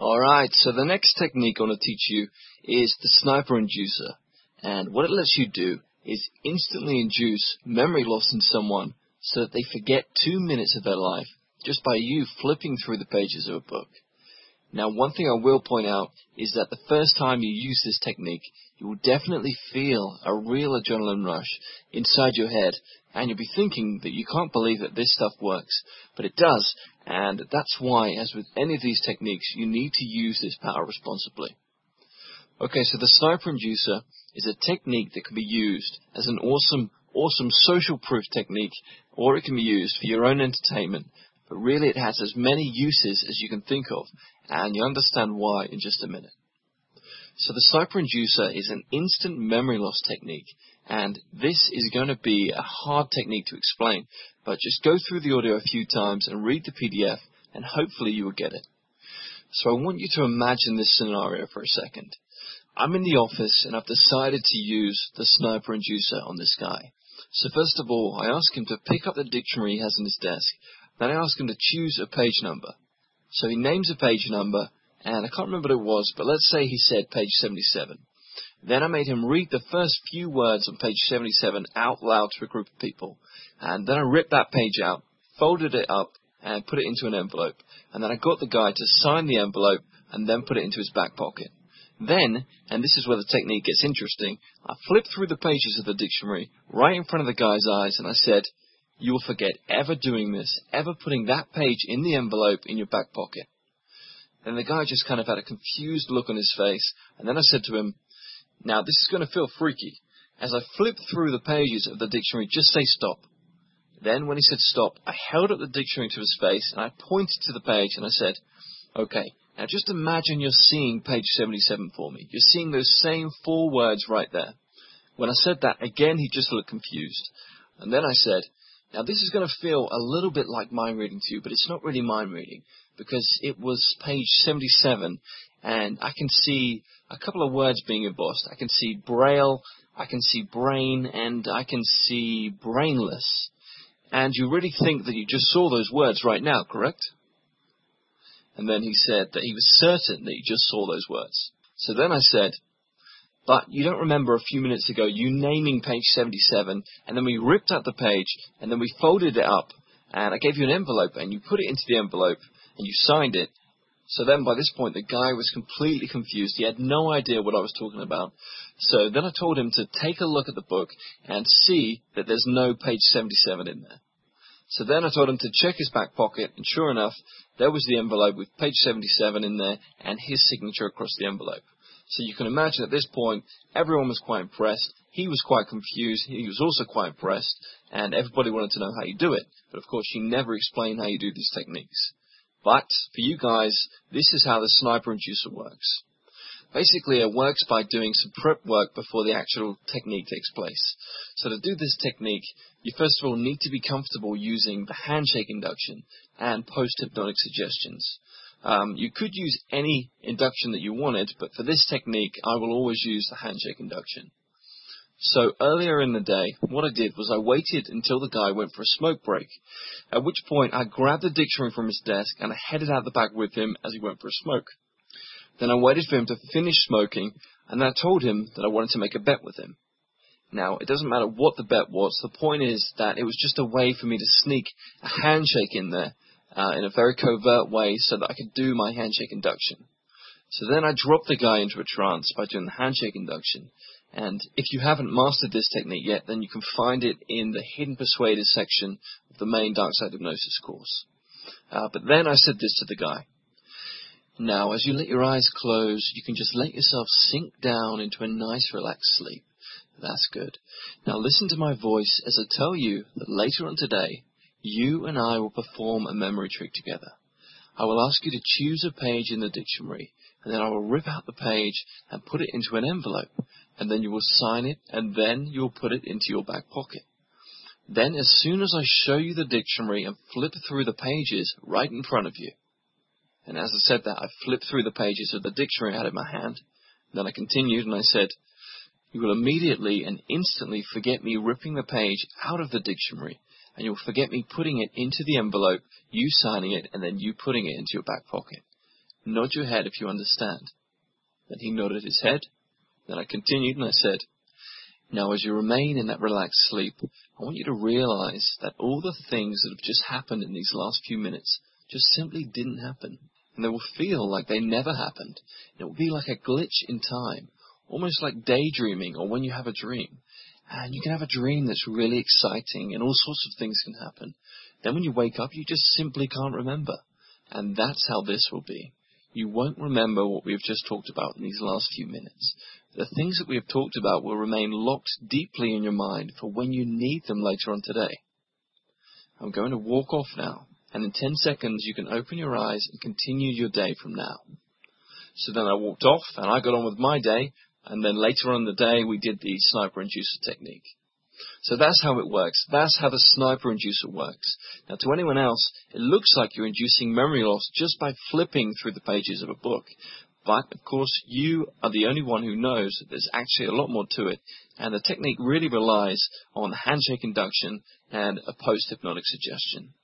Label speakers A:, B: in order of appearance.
A: Alright, so the next technique I want to teach you is the sniper inducer. And what it lets you do is instantly induce memory loss in someone so that they forget 2 minutes of their life just by you flipping through the pages of a book. Now, one thing I will point out is that the first time you use this technique, you will definitely feel a real adrenaline rush inside your head, and you'll be thinking that you can't believe that this stuff works. But it does, and that's why, as with any of these techniques, you need to use this power responsibly. Okay, so the sniper inducer is a technique that can be used as an awesome social proof technique, or it can be used for your own entertainment. But really it has as many uses as you can think of, and you'll understand why in just a minute. So the sniper inducer is an instant memory loss technique, and this is going to be a hard technique to explain, but just go through the audio a few times and read the PDF, and hopefully you will get it. So I want you to imagine this scenario for a second. I'm in the office, and I've decided to use the sniper inducer on this guy. So first of all, I ask him to pick up the dictionary he has on his desk. Then I ask him to choose a page number. So he names a page number, and I can't remember what it was, but let's say he said page 77. Then I made him read the first few words on page 77 out loud to a group of people. And then I ripped that page out, folded it up, and put it into an envelope. And then I got the guy to sign the envelope, and then put it into his back pocket. Then, and this is where the technique gets interesting, I flipped through the pages of the dictionary right in front of the guy's eyes, and I said, "You will forget ever doing this, ever putting that page in the envelope in your back pocket." Then the guy just kind of had a confused look on his face, and then I said to him, "Now this is going to feel freaky. As I flip through the pages of the dictionary, just say stop." Then when he said stop, I held up the dictionary to his face, and I pointed to the page, and I said, "Okay, now just imagine you're seeing page 77 for me. You're seeing those same 4 words right there." When I said that, again he just looked confused. And then I said, "Now this is going to feel a little bit like mind reading to you, but it's not really mind reading, because it was page 77, and I can see a couple of words being embossed. I can see braille, I can see brain, and I can see brainless. And you really think that you just saw those words right now, correct?" And then he said that he was certain that he just saw those words. So then I said, "But you don't remember a few minutes ago you naming page 77, and then we ripped out the page, and then we folded it up, and I gave you an envelope, and you put it into the envelope, and you signed it." So then by this point the guy was completely confused. He had no idea what I was talking about. So then I told him to take a look at the book and see that there's no page 77 in there. So then I told him to check his back pocket, and sure enough, there was the envelope with page 77 in there and his signature across the envelope. So you can imagine at this point, everyone was quite impressed. He was quite confused. He was also quite impressed, and everybody wanted to know how you do it. But of course, you never explain how you do these techniques. But for you guys, this is how the sniper inducer works. Basically, it works by doing some prep work before the actual technique takes place. So to do this technique, you first of all need to be comfortable using the handshake induction and post-hypnotic suggestions. You could use any induction that you wanted, but for this technique, I will always use the handshake induction. So earlier in the day, what I did was I waited until the guy went for a smoke break, at which point I grabbed the dictionary from his desk and I headed out the back with him as he went for a smoke. Then I waited for him to finish smoking, and then I told him that I wanted to make a bet with him. Now, it doesn't matter what the bet was. The point is that it was just a way for me to sneak a handshake in there in a very covert way so that I could do my handshake induction. So then I dropped the guy into a trance by doing the handshake induction. And if you haven't mastered this technique yet, then you can find it in the Hidden Persuaders section of the main Dark Side Hypnosis course. But then I said this to the guy. "Now, as you let your eyes close, you can just let yourself sink down into a nice relaxed sleep. That's good. Now listen to my voice as I tell you that later on today, you and I will perform a memory trick together. I will ask you to choose a page in the dictionary, and then I will rip out the page and put it into an envelope, and then you will sign it, and then you will put it into your back pocket. Then as soon as I show you the dictionary and flip through the pages right in front of you," and as I said that, I flipped through the pages of the dictionary I had in my hand. Then I continued and I said, "You will immediately and instantly forget me ripping the page out of the dictionary, and you'll forget me putting it into the envelope, you signing it, and then you putting it into your back pocket. Nod your head if you understand. Then he nodded his head. Then I continued and I said, now as you remain in that relaxed sleep, I want you to realize that all the things that have just happened in these last few minutes just simply didn't happen. And they will feel like they never happened. It will be like a glitch in time, almost like daydreaming or when you have a dream. And you can have a dream that's really exciting and all sorts of things can happen. Then when you wake up, you just simply can't remember. And that's how this will be. You won't remember what we've just talked about in these last few minutes. The things that we have talked about will remain locked deeply in your mind for when you need them later on today. I'm going to walk off now, and in 10 seconds you can open your eyes and continue your day from now. So then I walked off, and I got on with my day, and then later on in the day we did the sniper inducer technique. So that's how it works. That's how the sniper inducer works. Now, to anyone else, it looks like you're inducing memory loss just by flipping through the pages of a book. But, of course, you are the only one who knows that there's actually a lot more to it, and the technique really relies on handshake induction and a post-hypnotic suggestion.